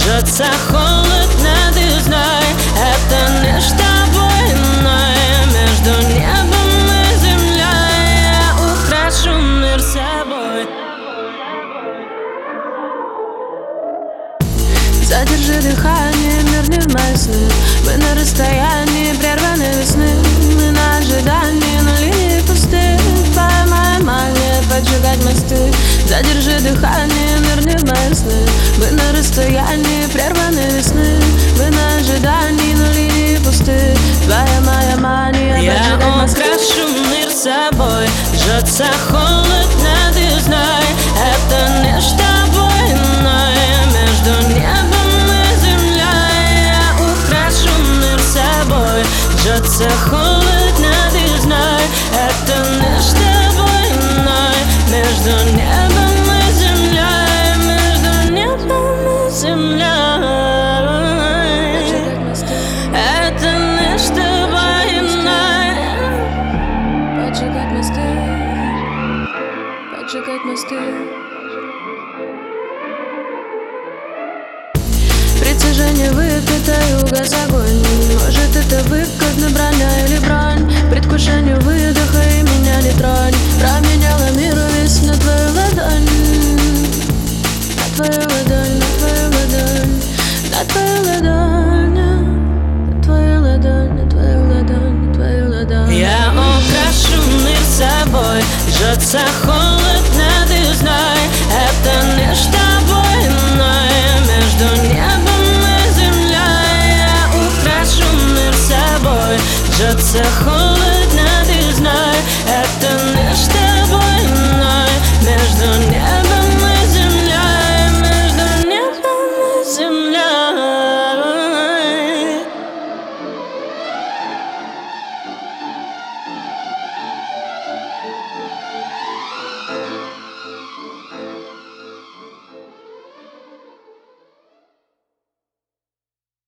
жжется холодно, ты знай, это не с тобой иное. Между небом и землей я украшу мир собой. Задержи дыхание, мир не в мои сны. Мы на расстоянии прерванной весны. Мы на ожидании, на линии пусты. Твоя моя мания поджигать мосты. Задержи дыхание, мир не в мои сны. Мы на расстоянии прерванной весны. Мы на ожидании, на линии пусты. Твоя моя мания поджигать мосты. Я украшу мир собой, жжется холодно, ты знай, это не с тобой иное. Между небом и землей я украшу мир собой, жжется холодно, ты знай, это не с тобой иное. Между небом и землей, между небом и землей, это не с тобой иное. Поджигать мосты, поджигать мосты. Притяжение выпито, угас огонь. Может, это выгодно, броня или бронь. Предвкушение выдоха и меня не тронь. Променяла мир весь на твою ладонь. На твою ладонь, на твою ладонь. На твою ладонь. На твою ладонь, на твою ладонь, на твою ладонь. Я украшу мир собой, жжется холодно.